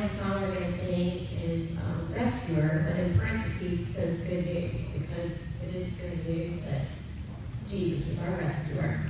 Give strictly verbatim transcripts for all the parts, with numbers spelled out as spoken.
next song we're going to sing is um, Rescuer, but in parentheses it says good news, because it is good news that Jesus is our rescuer.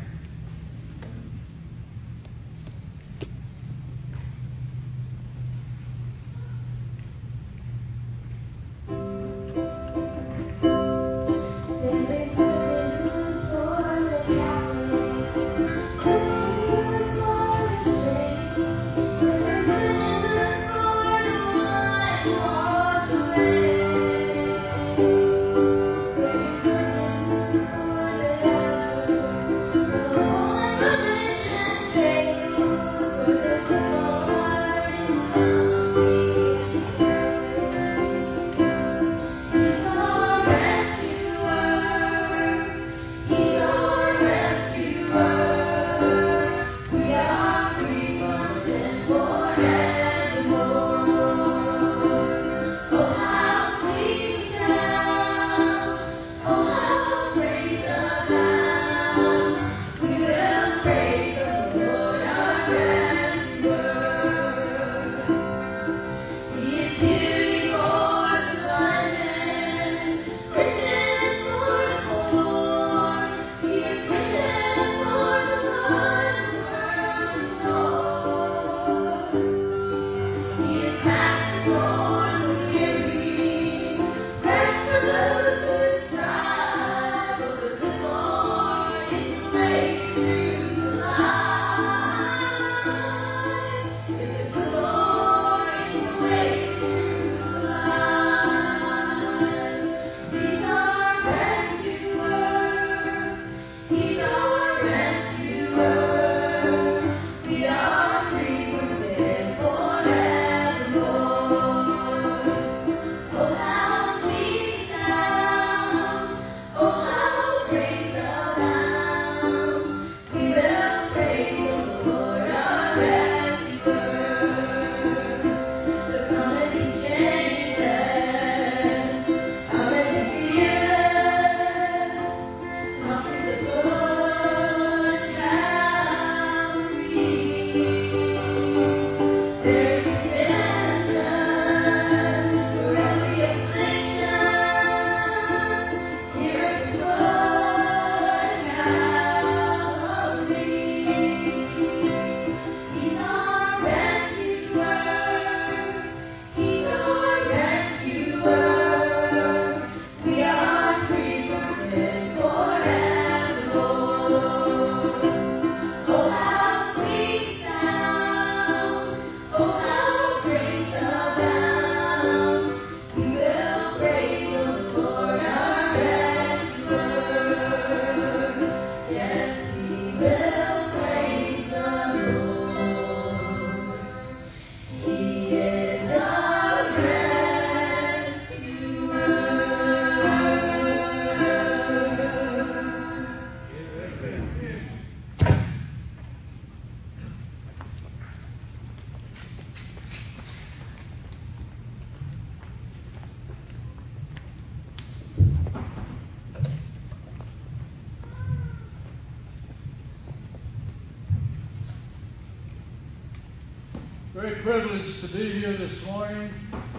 Great privilege to be here this morning.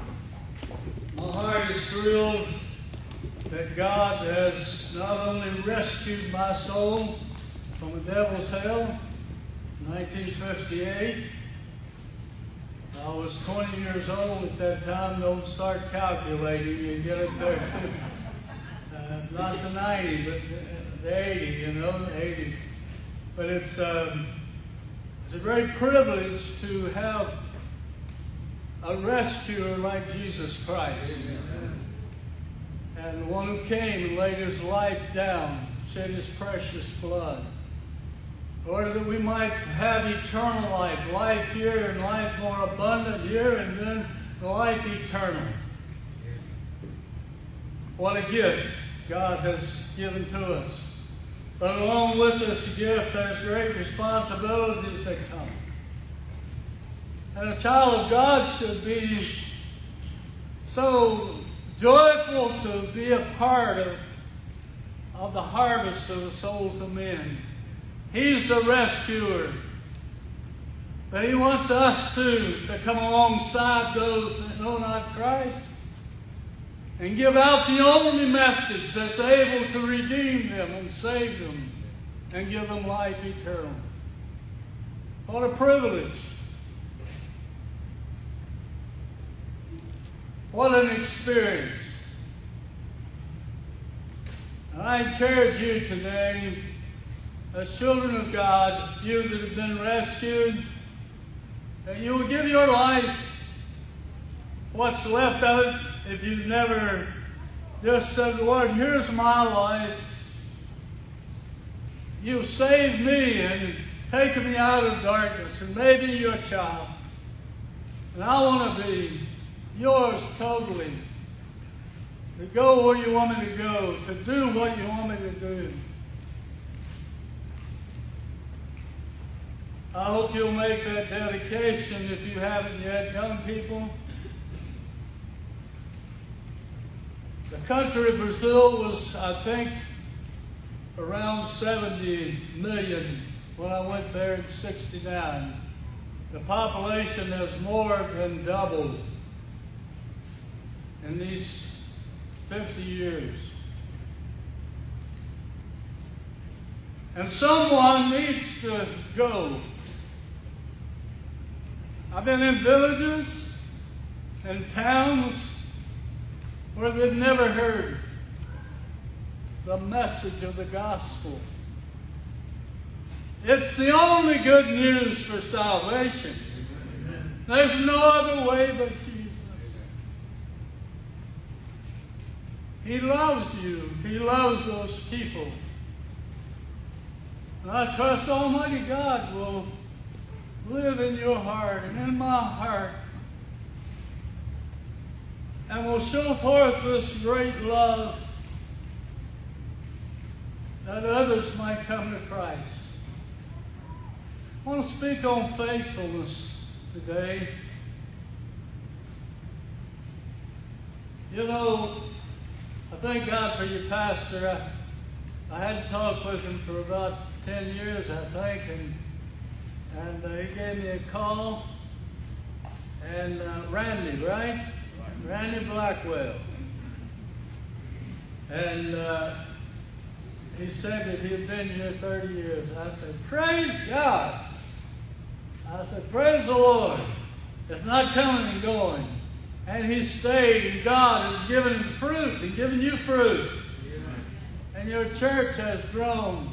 My heart is thrilled that God has not only rescued my soul from the devil's hell in nineteen fifty-eight. I was twenty years old at that time. Don't start calculating. You get it there too. Uh, not the ninety, but the eighty, you know, the eighties. But it's... Um, It's a great privilege to have a rescuer like Jesus Christ. Amen. And one who came and laid his life down, shed his precious blood, in order that we might have eternal life, life here and life more abundant here, and then life eternal. What a gift God has given to us. But along with this gift, there's great responsibilities that come. And a child of God should be so joyful to be a part of, of the harvest of the souls of men. He's the rescuer. But He wants us too to come alongside those that know not Christ and give out the only message that's able to redeem them and save them and give them life eternal. What a privilege. What an experience. And I encourage you today, as children of God, you that have been rescued, that you will give your life, what's left of it, if you've never just said, Lord, here's my life. You've saved me and taken me out of darkness and made me your child. And I want to be yours totally. To go where you want me to go, to do what you want me to do. I hope you'll make that dedication if you haven't yet, young people. The country of Brazil was, I think, around seventy million when I went there in sixty-nine. The population has more than doubled in these fifty years. And someone needs to go. I've been in villages and towns where they've never heard the message of the gospel. It's the only good news for salvation. Amen. There's no other way but Jesus. He loves you. He loves those people. And I trust Almighty God will live in your heart and in my heart, and will show forth this great love that others might come to Christ. I want to speak on faithfulness today. You know, I thank God for your pastor. I, I hadn't talked with him for about ten years, I think, and and uh, he gave me a call. And uh, Randy, right? Randy Blackwell. And uh, he said that he had been here thirty years. I said, praise God. I said, praise the Lord. It's not coming and going. And he stayed, and God has given him fruit and given you fruit. Amen. And your church has grown.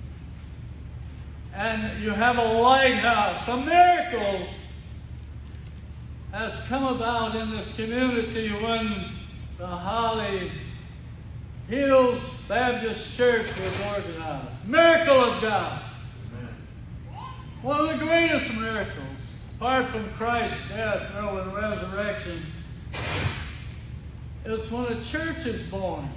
And you have a lighthouse. A miracle has come about in this community when the Holly Hills Baptist Church was organized. Miracle of God. Amen. One of the greatest miracles, apart from Christ's death, burial, and resurrection, is when a church is born.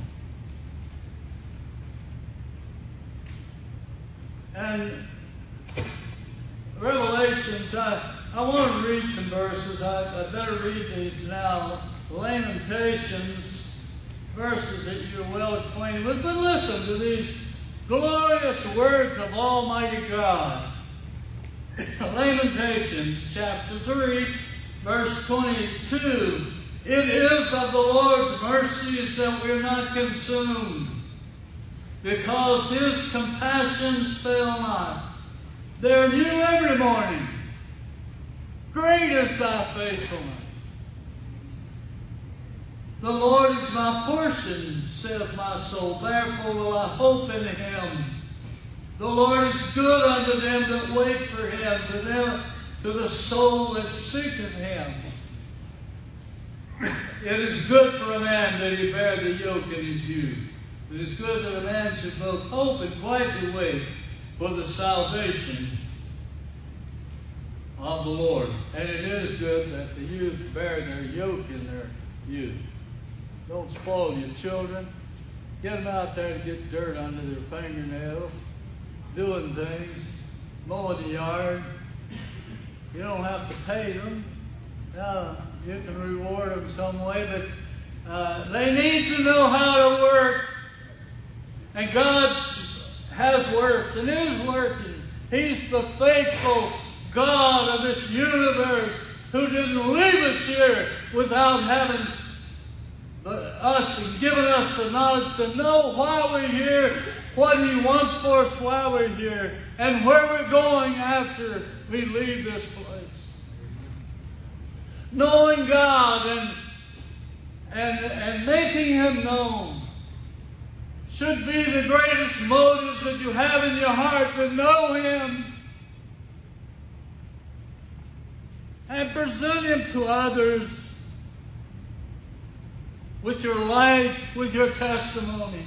And Revelations, I, I want to read some verses. I, I better read these now. Lamentations, verses that you're well acquainted with. But listen to these glorious words of Almighty God. Lamentations, chapter three, verse twenty-two. It is of the Lord's mercies that we're not consumed, because His compassions fail not. They're new every morning. Great is thy faithfulness. The Lord is my portion, saith my soul. Therefore will I hope in Him. The Lord is good unto them that wait for Him, to them, to the soul that seeketh Him. It is good for a man that he bear the yoke in his youth. It is good that a man should both hope and quietly wait for the salvation of the Lord. And it is good that the youth bear their yoke in their youth. Don't spoil your children. Get them out there to get dirt under their fingernails, doing things, mowing the yard. You don't have to pay them. Now, you can reward them some way, but uh, they need to know how to work. And God has worked and is working. He's the faithful God of this universe, who didn't leave us here without having us and giving us the knowledge to know why we're here, what He wants for us while we're here, and where we're going after we leave this place. Knowing God and, and, and making Him known should be the greatest motives that you have in your heart, to know Him and present Him to others with your life, with your testimony.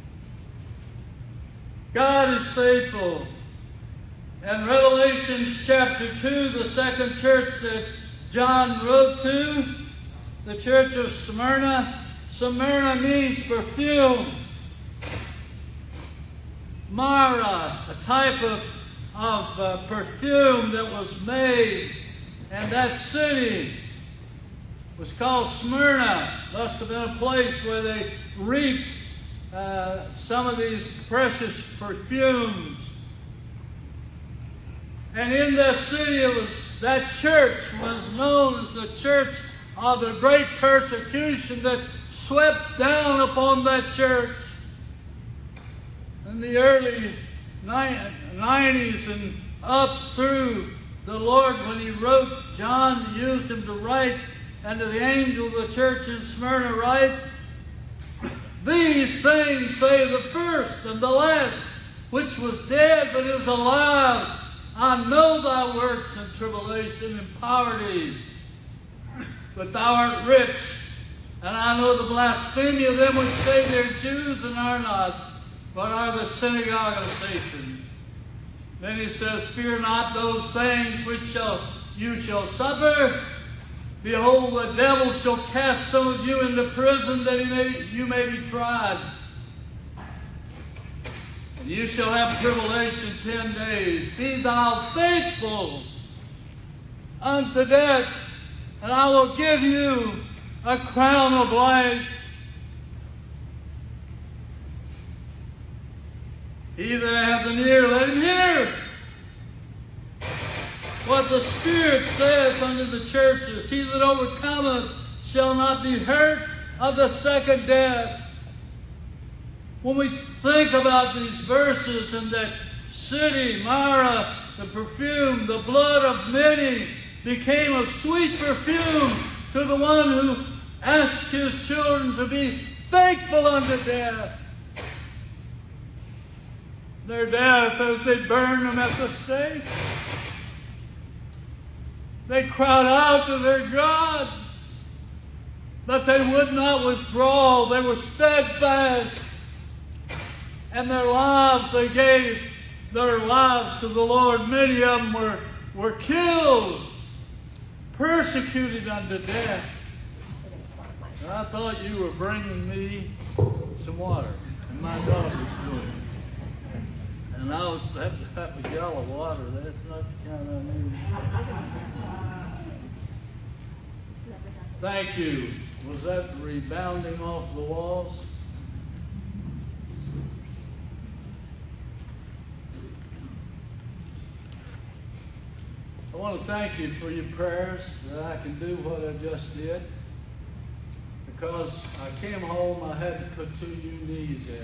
God is faithful. In Revelation chapter two, the second church that John wrote to, the church of Smyrna. Smyrna means perfume. Mara, a type of, of uh, perfume that was made. And that city was called Smyrna. Must have been a place where they reaped uh, some of these precious perfumes. And in that city, it was, that church was known as the church of the great persecution that swept down upon that church in the early nineties and up through the Lord, when He wrote, John used him to write, and to the angel of the church in Smyrna write, "These things say the first and the last, which was dead but is alive. I know thy works and tribulation and poverty, but thou art rich. And I know the blasphemy of them which say they're Jews and are not, but are the synagogue of Satan." Then he says, "Fear not those things which shall you shall suffer. Behold, the devil shall cast some of you into prison, that he may, you may be tried. And you shall have tribulation ten days. Be thou faithful unto death, and I will give you a crown of life. He that hath an ear, let him hear what the Spirit saith unto the churches. He that overcometh shall not be hurt of the second death." When we think about these verses and that city, Mara, the perfume, the blood of many became a sweet perfume to the one who asked his children to be faithful unto death. Their death as they burned them at the stake. They cried out to their God, but they would not withdraw. They were steadfast. And their lives, they gave their lives to the Lord. Many of them were, were killed, persecuted unto death. And I thought you were bringing me some water, and my dog was doing it. And I was have to have a gallon of water. That's not the kind I need. Thank you. Was that rebounding off the walls? I want to thank you for your prayers, that I can do what I just did. Because I came home, I had to put two new knees in.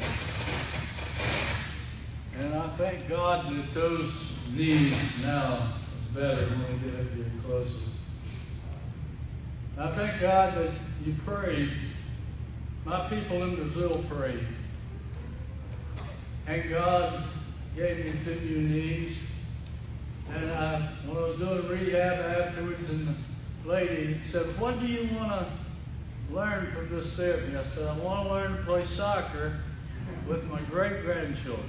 And I thank God that those knees now is better when we get up here closer. I thank God that you prayed. My people in Brazil prayed. And God gave me two new knees. And I, when I was doing rehab afterwards, and the lady said, "What do you want to learn from this therapy?" I said, "I want to learn to play soccer with my great-grandchildren."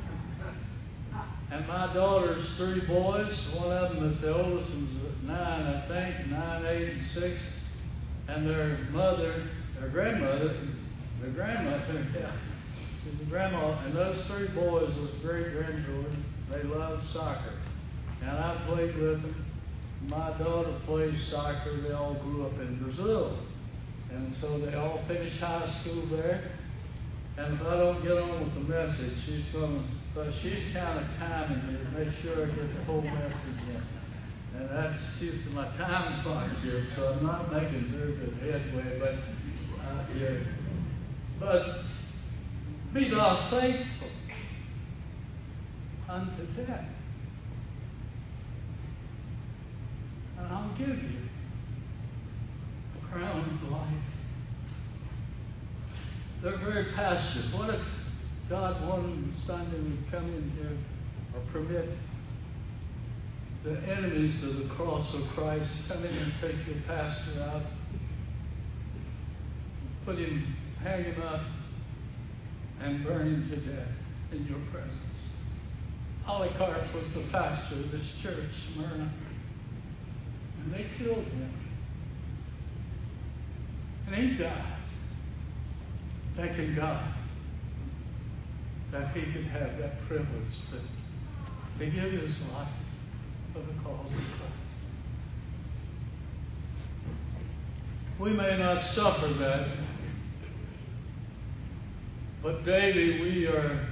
And my daughter's three boys. One of them is the oldest, was nine, I think, nine, eight, and six. And their mother, their grandmother, their grandmother, yeah, is the grandma. And those three boys, those great-grandchildren, they loved soccer. And I played with them. My daughter plays soccer. They all grew up in Brazil. And so they all finished high school there. And if I don't get on with the message, she's going to, but she's kind of timing me to make sure I get the whole message in. And that's using my time partnership, so I'm not making very good headway, but uh, yeah. But be thou faithful unto death, and I'll give you a crown of life. They're very passive. What if God wanted Sunday would come in here or permit the enemies of the cross of Christ come in and take your pastor out, put him, hang him up, and burn him to death in your presence? Polycarp was the pastor of this church, Smyrna, and they killed him. And he died, thanking God that he could have that privilege to, to give his life for the cause of Christ. We may not suffer that, but daily we are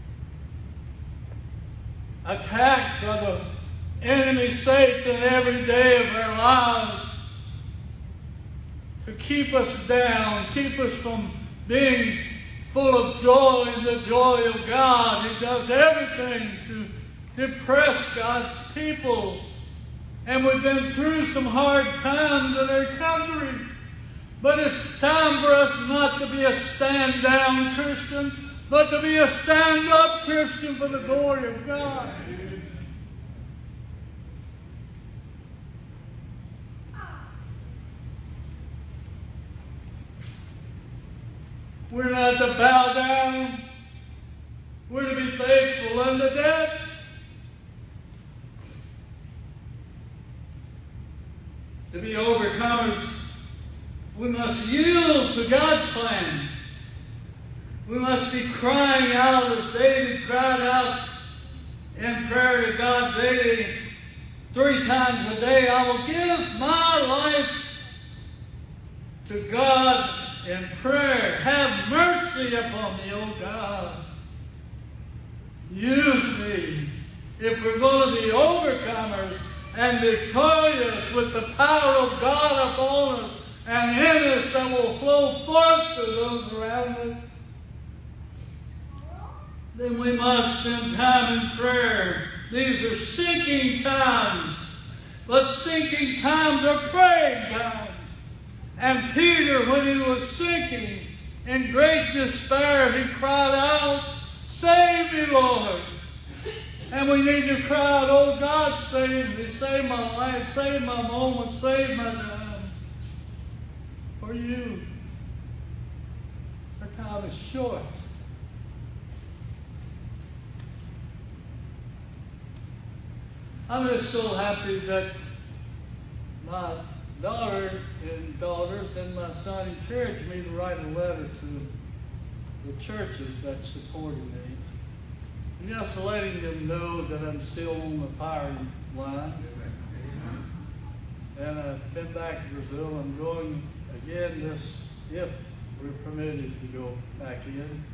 attacked by the enemy Satan every day of our lives to keep us down, keep us from being full of joy in the joy of God. He does everything to depress God's people. And we've been through some hard times in our country. But it's time for us not to be a stand-down Christian, but to be a stand-up Christian for the glory of God. We're not to bow down. We're to be faithful unto death. To be overcomers, we must yield to God's plan. We must be crying out as David cried out in prayer to God daily, three times a day. I will give my life to God in prayer. Have mercy upon me, O God. Use me. If we're going to be overcomers and victorious with the power of God upon us and in us that will flow forth to those around us, then we must spend time in prayer. These are sinking times, but sinking times are praying times. And Peter, when he was sinking in great despair, he cried out, "Save me, Lord." And we need to cry out, "Oh God, save me, save my life, save my moment, save my time." For you, our time is short. I'm just so happy that my daughter and daughters and my son encouraged me to write a letter to the churches that supported me. And just letting them know that I'm still on the firing line. And I've been back to Brazil. I'm going again this, if we're permitted to go back in.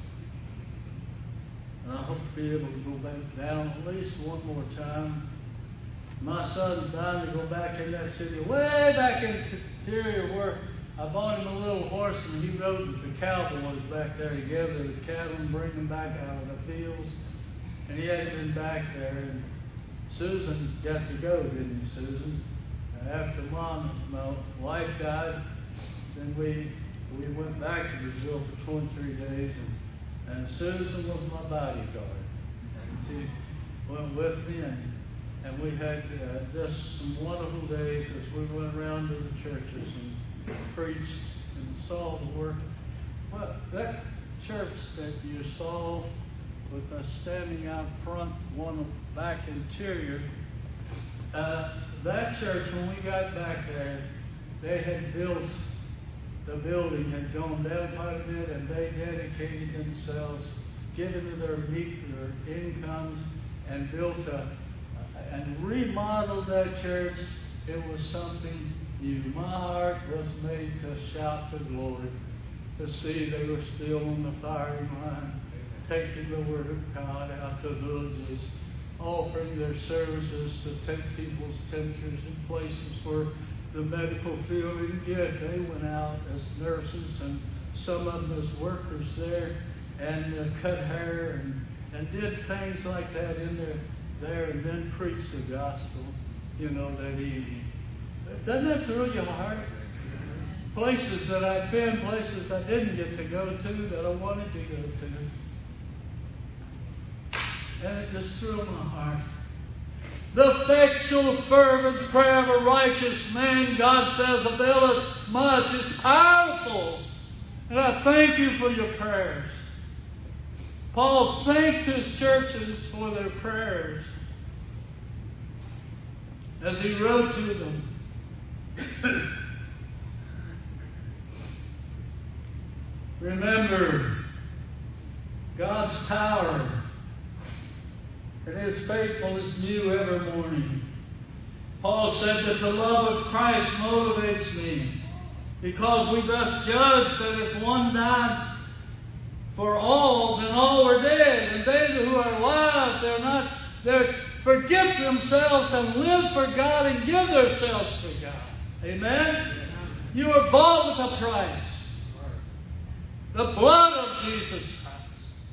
And I hope to be able to go back down at least one more time. My son's dying to go back in that city, way back in the interior where I bought him a little horse and he rode with the cowboys back there together, the cattle, and bring them back out of the fields. And he hadn't been back there. And Susan got to go, didn't you, Susan? And after Mom, my wife died, then we we went back to Brazil for twenty-three days, and, and Susan was my bodyguard. And she went with me, and And we had uh, just some wonderful days as we went around to the churches and preached and saw the work. Well, that church that you saw with us standing out front, one back interior, uh, that church, when we got back there, they had built, the building had gone down quite a bit, and they dedicated themselves, given to their meat, their incomes, and built a and remodeled that church. It was something new. My heart was made to shout for glory, to see they were still on the firing line, taking the Word of God out to villages offering their services to take people's temperatures in places where the medical field didn't get. They went out as nurses and some of them as workers there and uh, cut hair and, and did things like that in there, there and then preached the gospel, you know, that evening. Doesn't that thrill your heart? Places that I've been, places I didn't get to go to that I wanted to go to. And it just thrilled my heart. The effectual, fervent prayer of a righteous man, God says, availeth much. It's powerful. And I thank you for your prayers. Paul thanked his churches for their prayers as he wrote to them. Remember God's power and His faithfulness new every morning. Paul said that the love of Christ motivates me, because we thus judge that if one died for all, then all were dead. And they who are alive, they're not, they forget themselves and live for God and give themselves to God. Amen? You are bought with a price. The blood of Jesus Christ.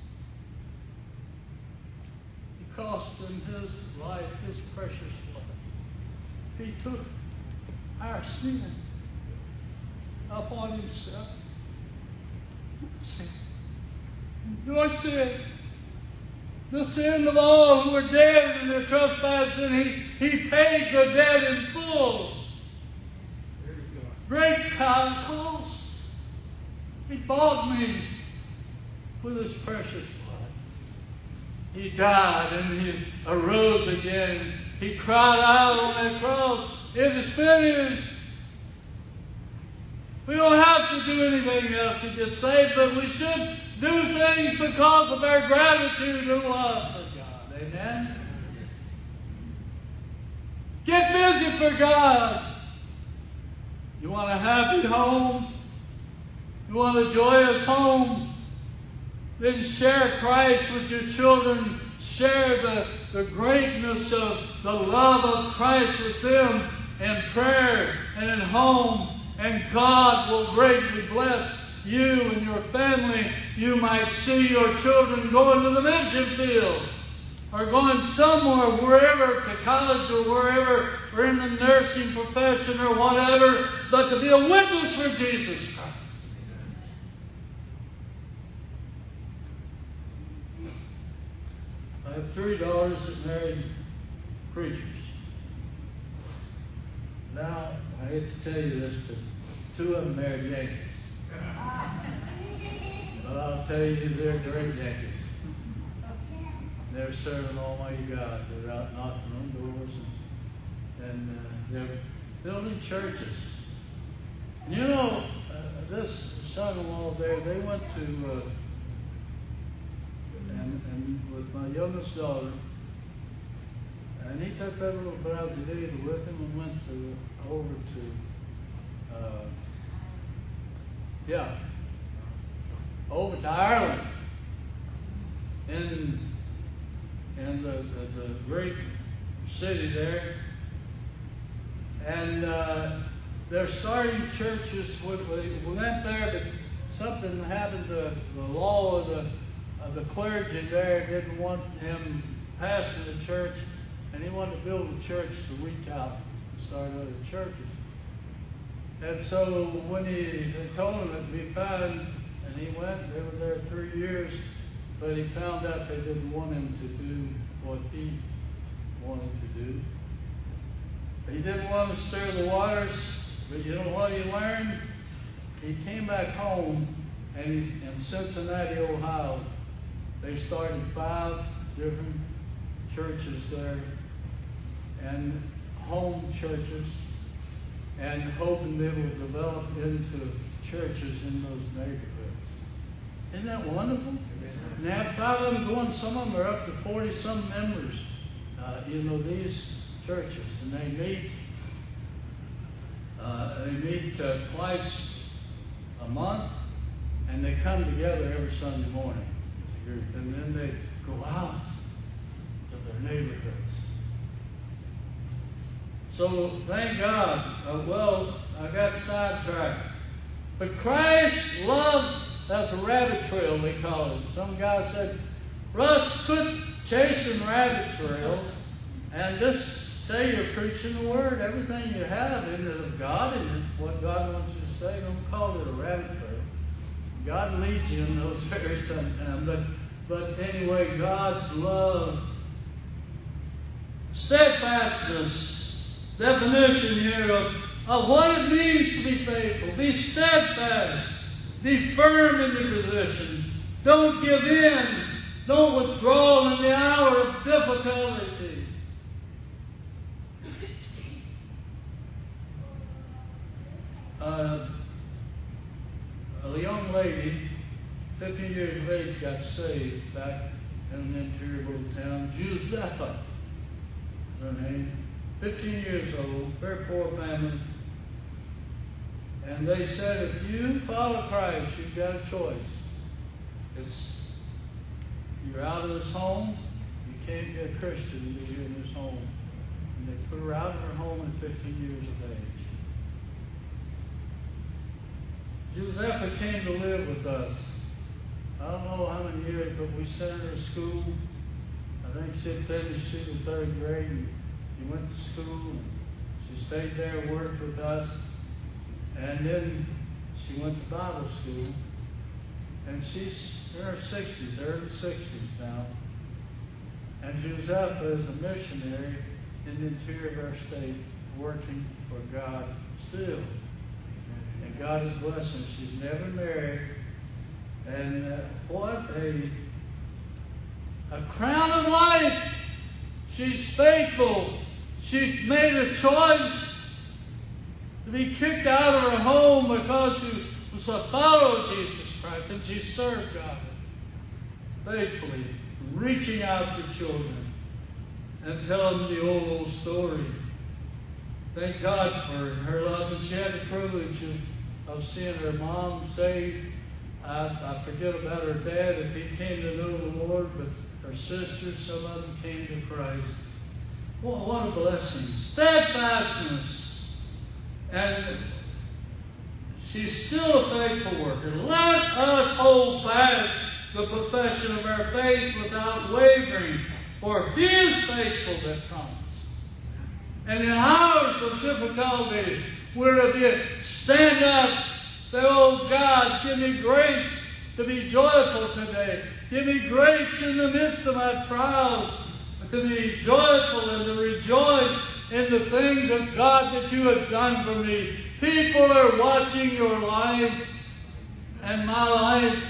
He cost him his life, his precious blood. He took our sin upon himself. Sin. Your sin. The sin of all who are dead in their trespasses, and he, he paid the debt in full. Great cost. He bought me with His precious blood. He died and He arose again. He cried out on that cross, "It is finished." We don't have to do anything else to get saved, but we should do things because of our gratitude and love for God. Amen? Get busy for God. You want a happy home? You want a joyous home? Then share Christ with your children. Share the, the greatness of the love of Christ with them in prayer and in home. And God will greatly bless you and your family. You might see your children going to the mission field or going somewhere, wherever, to college or wherever, or in the nursing profession or whatever, but to be a witness for Jesus Christ. I have three daughters that married preachers. Now, I hate to tell you this, but two of them married Yankees. But I'll tell you, they're great Yankees. They're serving Almighty God. They're out knocking on doors and, and uh, they're building churches. And you know, uh, this son-in-law there, they went to, uh, and, and with my youngest daughter, and he took that little Brasileiro with him and went to over to, uh, yeah, over to Ireland. In, in the, the, the great city there. And uh, they're starting churches. We, we went there, but something happened to the law of the, of the clergy there. Didn't want him pastoring the church, and he wanted to build a church to reach out and start other churches. And so when he they told him it'd be fine, and he went, they were there three years, but he found out they didn't want him to do what he wanted to do. He didn't want to stir the waters, but you know what he learned? He came back home, and he, in Cincinnati, Ohio, they started five different churches there, and home churches, and hoping they would develop into churches in those neighborhoods. Isn't that wonderful? And they have five of them going. Some of them are up to forty-some members. Uh, you know, these churches, and they meet. Uh, they meet uh, twice a month, and they come together every Sunday morning as a group, and then they go out to of their neighborhoods. So thank God. Uh, well, I got sidetracked. But Christ loved, that's a rabbit trail they call it. Some guy said, Russ, quit chasing rabbit trails and just say you're preaching the Word. Everything you have in it of God and it's what God wants you to say. Don't call it a rabbit trail. God leads you in those areas sometimes. But, but anyway, God's love, steadfastness, definition here of, of what it means to be faithful. Be steadfast. Be firm in your position. Don't give in. Don't withdraw in the hour of difficulty. Uh, a young lady, fifteen years of age, got saved back in an interior little town. Giuseppa is her name. fifteen years old, very poor family. And they said, if you follow Christ, you've got a choice. It's, you're out of this home. You can't be a Christian if you're in this home. And they put her out of her home at fifteen years of age. Giuseppa came to live with us. I don't know how many years, but we sent her to school. I think she finished she was third grade. And she went to school. And she stayed there, worked with us. And then she went to Bible school. And she's in her sixties, early sixties now. And Giuseppa is a missionary in the interior of our state, working for God still. And God is blessing. She's never married. And uh, what a, a crown of life. She's faithful. She made a choice to be kicked out of her home because she was a follower of Jesus Christ, and she served God faithfully, reaching out to children and telling the old, old story. Thank God for her love, and she had the privilege of, of seeing her mom saved. I, I forget about her dad if he came to know the Lord, but her sisters, some of them came to Christ. What, what a blessing. Steadfastness. And she's still a faithful worker. Let us hold fast the profession of our faith without wavering, for He is faithful that comes. And in hours of difficulty, we're to stand up, say, oh God, give me grace to be joyful today. Give me grace in the midst of my trials to be joyful and to rejoice in the things of God that you have done for me. People are watching your life and my life.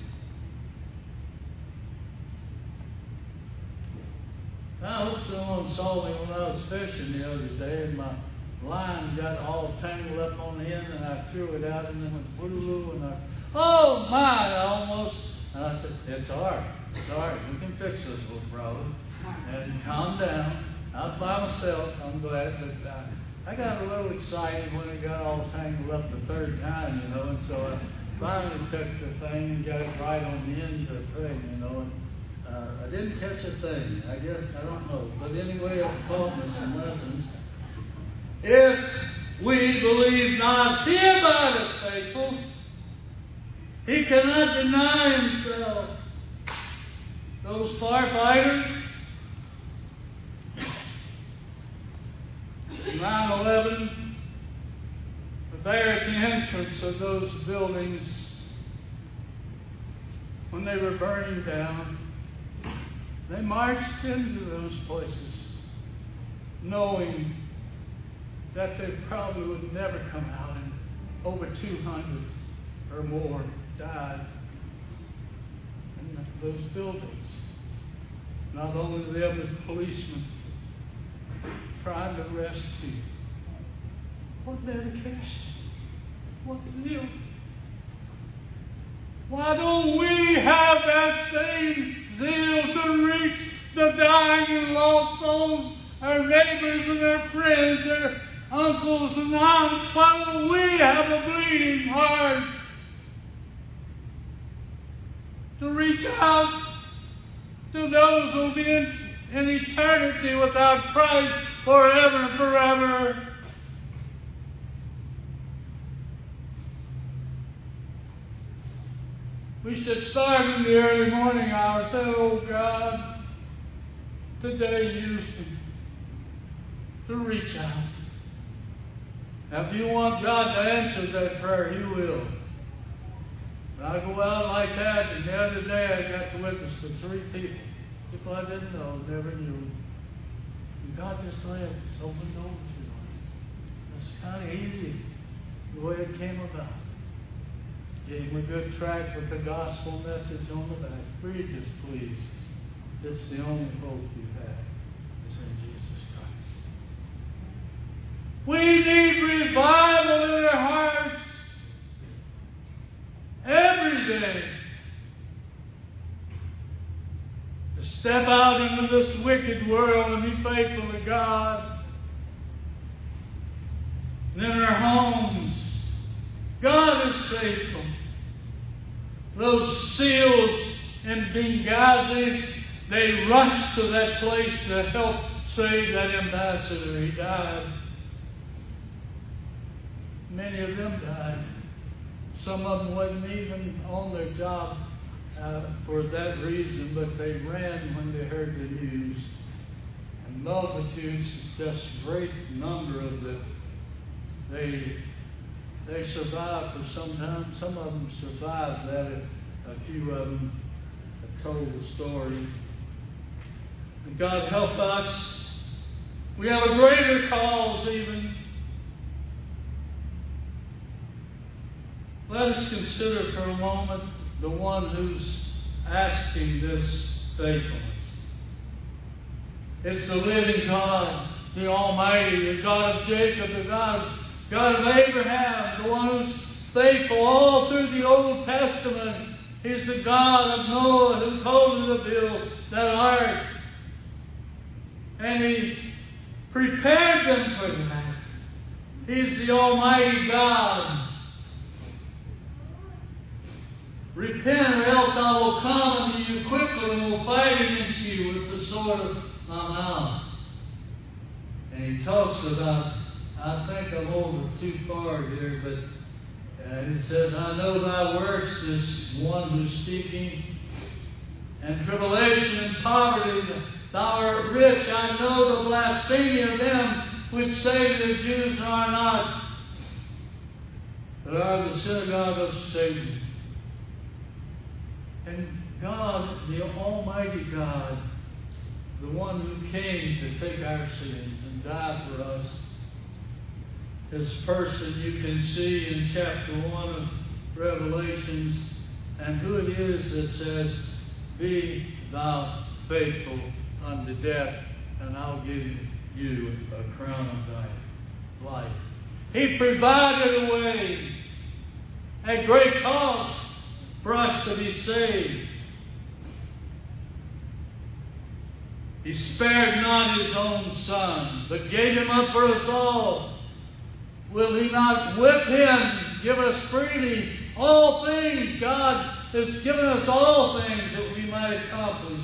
I hope someone saw me when I was fishing the other day and my line got all tangled up on the end and I threw it out and then it went blue and I said, oh my, I almost, and I said, it's all right, it's all right, we can fix this little problem. And calm down. I was by myself, I'm glad, but uh, I got a little excited when it got all tangled up the third time, you know, and so I finally took the thing and got it right on the end of the thing, you know, and uh, I didn't catch a thing, I guess, I don't know, but anyway, it taught me some lessons. If we believe not, He abideth faithful. He cannot deny Himself. Those firefighters, nine eleven, there at the entrance of those buildings, when they were burning down, they marched into those places knowing that they probably would never come out, and over two hundred or more died in those buildings. Not only them, but policemen trying to rescue. What dedication. What zeal. Why don't we have that same zeal to reach the dying and lost souls, our neighbors and our friends, our uncles and aunts? Why don't we have a bleeding heart to reach out to those on the in eternity without Christ forever and forever. We should start in the early morning hour and say, oh God, today use me to reach out. Now, if you want God to answer that prayer, He will. When I go out like that, and the other day I got to witness to three people. People I didn't know, never knew. And God just led us, opened doors to them. It's kind of easy the way it came about. Gave him a good tract with the gospel message on the back. Read this, please. It's the only hope you have. It's in Jesus Christ. We need revival in our hearts every day. To step out into this wicked world and be faithful to God. And in our homes, God is faithful. Those SEALs in Benghazi, they rushed to that place to help save that ambassador. He died. Many of them died. Some of them wasn't even on their job uh, for that reason, but they ran when they heard the news. And multitudes, just great number of them, they They survived for some time. Some of them survived that. A few of them have told the story. And God help us. We have a greater cause even. Let us consider for a moment the one who's asking this faithfulness. It's the living God, the Almighty, the God of Jacob, the God of God of Abraham, the one who's faithful all through the Old Testament. He's the God of Noah who told him to build that ark. And He prepared them for that. He's the Almighty God. Repent, or else I will come unto you quickly and will fight against you with the sword of my mouth. And He talks about, I think I'm over too far here, but uh, it says, I know thy works, this one who's speaking, and tribulation and poverty. Thou art rich. I know the blasphemy of them which say the Jews are not, but are the synagogue of Satan. And God, the Almighty God, the one who came to take our sins and die for us, His person you can see in chapter one of Revelations, and who it is that says, be thou faithful unto death, and I'll give you a crown of thy life. He provided a way at great cost for us to be saved. He spared not His own Son, but gave Him up for us all. Will He not with Him give us freely all things? God has given us all things that we might accomplish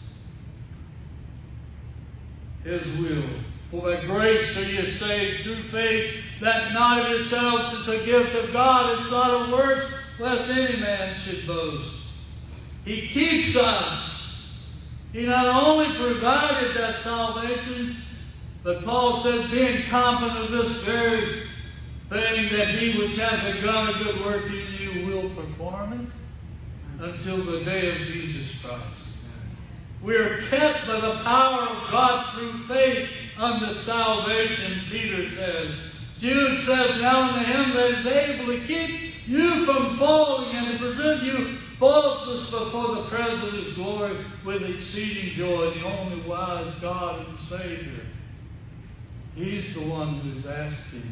His will. For by grace are you saved through faith, that not of yourselves, is a gift of God. It's not of works, lest any man should boast. He keeps us. He not only provided that salvation, but Paul says, being confident of this very thing, that He which hath begun a good work in you will perform it until the day of Jesus Christ. We are kept by the power of God through faith unto salvation, Peter says. Jude says, now unto Him that is able to keep you from falling and to present you faultless before the presence of His glory with exceeding joy, the only wise God and Savior. He's the one who's asking.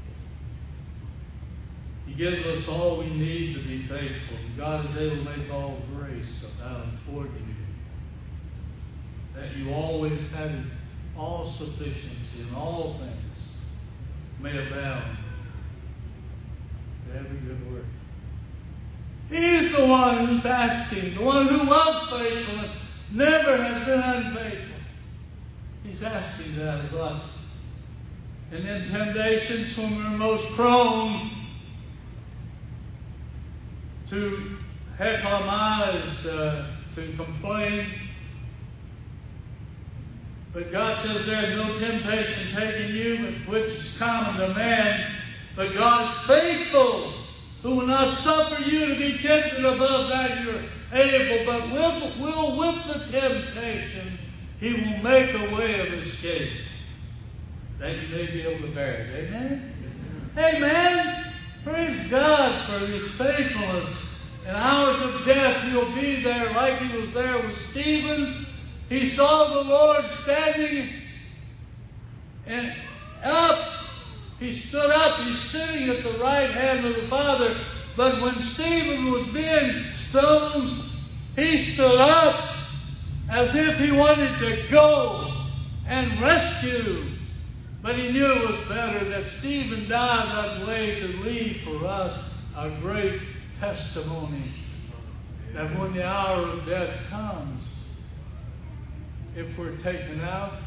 He gives us all we need to be faithful. God is able to make all grace abound toward you, that you always have all sufficiency in all things may abound to every good work. He's the one who's asking, the one who was faithful and never has been unfaithful. He's asking that of us. And in temptations, when we're most prone to heckle uh, to complain. But God says there's no temptation taking you, but which is common to man. But God is faithful, who will not suffer you to be tempted above that you're able, but will, will with the temptation, He will make a way of escape, that you may be able to bear it. Amen? Amen. Amen. Praise God for His faithfulness. In hours of death, He'll be there like He was there with Stephen. He saw the Lord standing and up. He stood up. He's sitting at the right hand of the Father. But when Stephen was being stoned, he stood up as if he wanted to go and rescue. But he knew it was better that Stephen died that way to leave for us a great testimony that when the hour of death comes, if we're taken out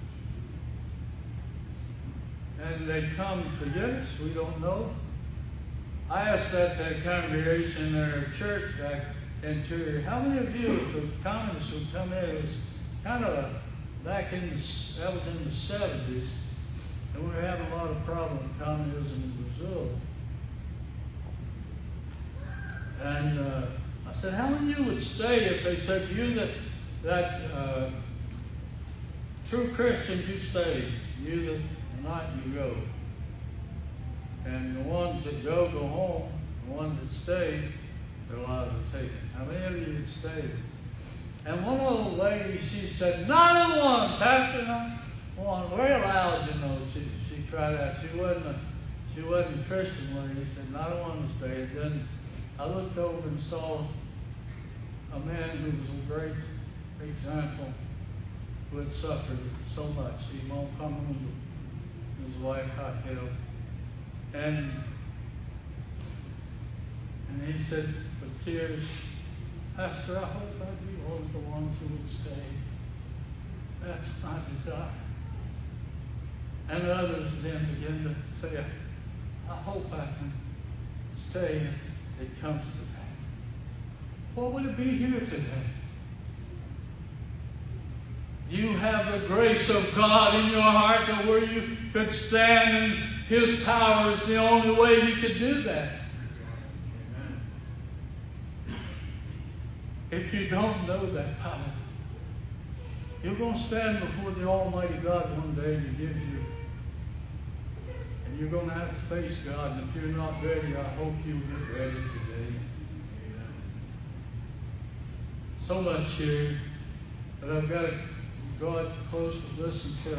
and they come to get us, we don't know. I asked that, that congregation in our church back in Turia, how many of you, if the communists would come in, it was kind of a, back in the, that was in the seventies, and we were having a lot of problems with communism in Brazil. And uh, I said, how many of you would stay if they said to you that, that uh, true Christians, you stay, you that not, you go. And the ones that go, go home. The ones that stay, they're allowed to take it. How many of you would stay? And one little lady, she said, not a one, Pastor, not one. Very loud, you know. She she cried out. She wasn't a she wasn't a Christian lady. She said, not a one would stay. And then I looked over and saw a man who was a great example, who had suffered so much. He won't come home with his wife, Raquel. And, and he said with tears, Pastor, I hope I'd be one of the ones who would stay. That's my desire. And others then began to say, I hope I can stay if it comes to that. What would it be here today? You have the grace of God in your heart to where you could stand, and His power is the only way you could do that. Amen. If you don't know that power, you're going to stand before the Almighty God one day and He gives you. And you're going to have to face God. And if you're not ready, I hope you'll get ready today. Amen. So much here, but I've got to draw it close to listen carefully.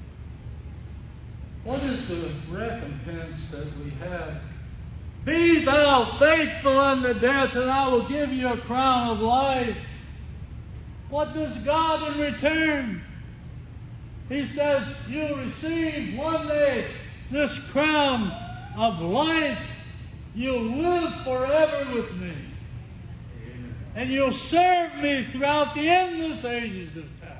What is the recompense that we have? Be thou faithful unto death, and I will give you a crown of life. What does God in return? He says, you'll receive one day this crown of life. You'll live forever with me. Amen. And you'll serve me throughout the endless ages of time.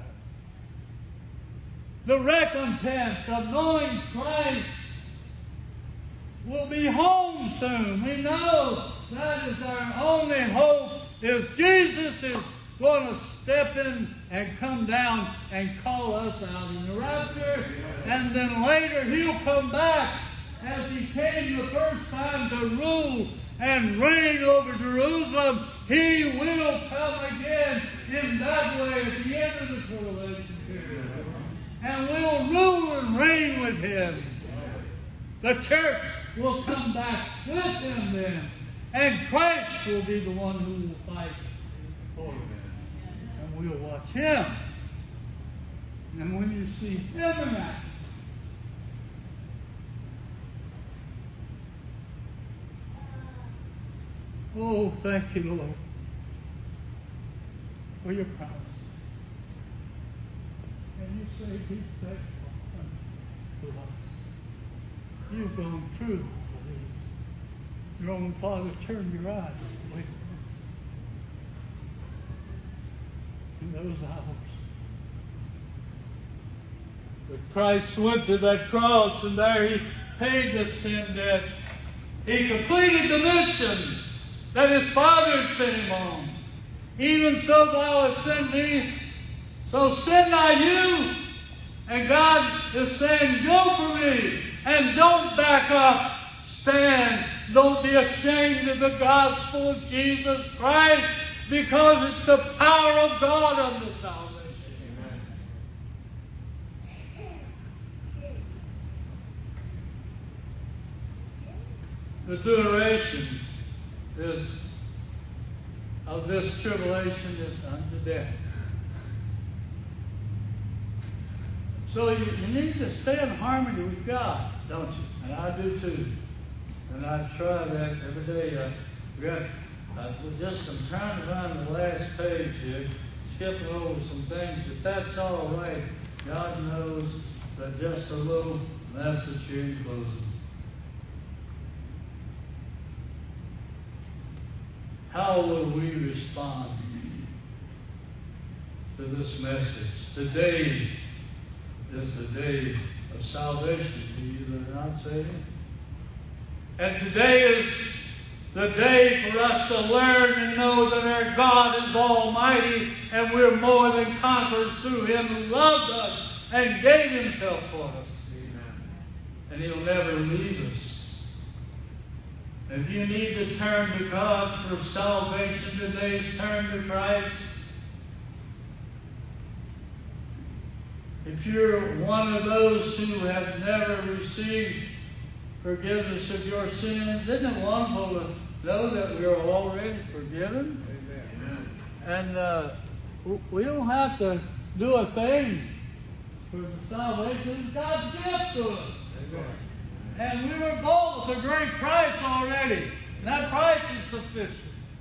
The recompense of knowing Christ will be home soon. We know that is our only hope, is Jesus is going to step in and come down and call us out in the rapture. And then later He'll come back as He came the first time to rule and reign over Jerusalem. He will come again in that way at the end of the tribulation period. And we'll rule and reign with Him. The church will come back with Him then. And Christ will be the one who will fight for Him. And we'll watch Him. And when you see Him in action, oh, thank you, Lord, for your promises. And you say, be faithful to us. You've gone through all these. Your own Father turned your eyes away from in those hours. But Christ went to that cross, and there He paid the sin debt. He completed the mission that His Father had sent Him on. Even so thou hast sent me, so send I you. And God is saying, go for me, and don't back up. Stand. Don't be ashamed of the gospel of Jesus Christ, because it's the power of God unto salvation. Amen. The duration is, of this tribulation is unto death. So you, you need to stay in harmony with God, don't you? And I do too. And I try that every day. I got I just I'm trying to find the last page here, skipping over some things, but that's all right. God knows that just a little message here in closing. How will we respond to this message? Today is the day of salvation to you that are not saved. And today is the day for us to learn and know that our God is almighty, and we're more than conquerors through Him who loved us and gave Himself for us. Amen. And He'll never leave us. If you need to turn to God for salvation, today's turn to Christ. If you're one of those who have never received forgiveness of your sins, isn't it wonderful to know that we are already forgiven? Amen. And uh, we don't have to do a thing for the salvation. It's God's gift to us. Amen. And we were bought with a great price already. And that price is sufficient.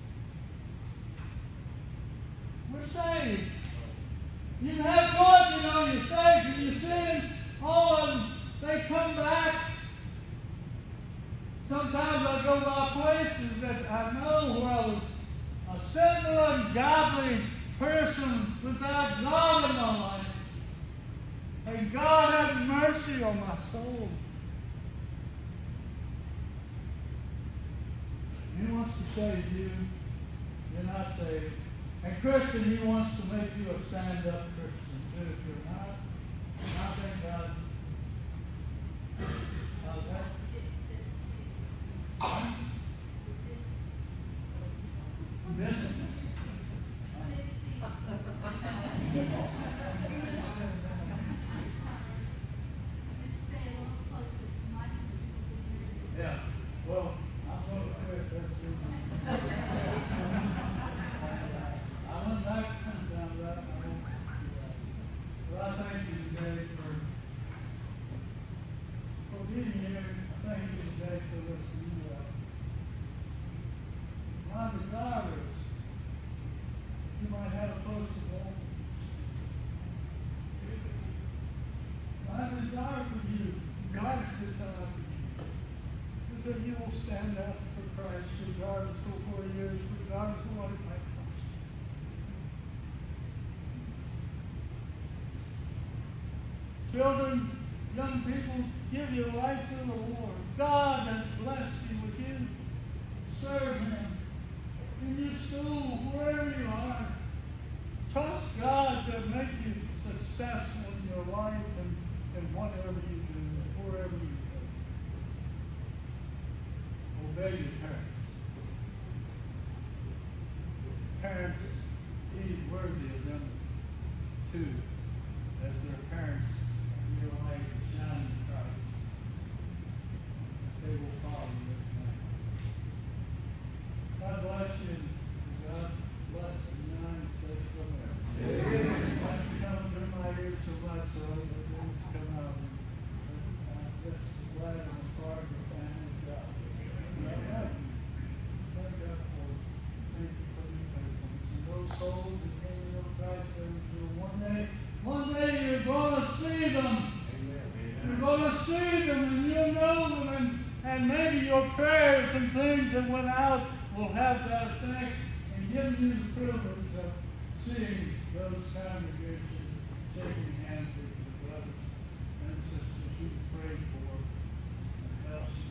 We're saved. You can have fun, you know, you're saved and you sin. All of them, they come back. Sometimes I go by places that I know where I was a sinful, ungodly person without God in my life. And God had mercy on my soul. He wants to save you. You're not saved. And Christian, He wants to make you a stand-up Christian too. If you're not, I think God. How's that? Huh? Listen. Yeah. Well, I'm going to quit. That's it. I went back down that. I won't do that. But I thank you today for, for being here. I thank you today for listening. My desire is you might have a close to home. My desire for you, God's desire for you, is that you will stand up for Christ regardless of where He is, regardless of what it might cost you. Children, young people, give your life to the Lord. God has blessed you with you. Serve Him. In your school, wherever you are, trust God to make you successful in your life and, and whatever you do, wherever you go. Obey your parents. Parents, be worthy of them too, as their parents in your life shine in Christ. They will follow you. God bless you. God bless the United States of America. Amen. I can come through my ears so much so that it won't come out. I'm just glad I'm a part of the family of God. I love you. Thank God for you. Thank you for your faithfulness. And those souls that came to know Christ, one day, one day you're going to see them. Amen. You're going to see them and you'll know them, and, and maybe your prayers and things that went out will have that effect and give you the privilege of seeing those congregations shaking hands with your brothers pray for the house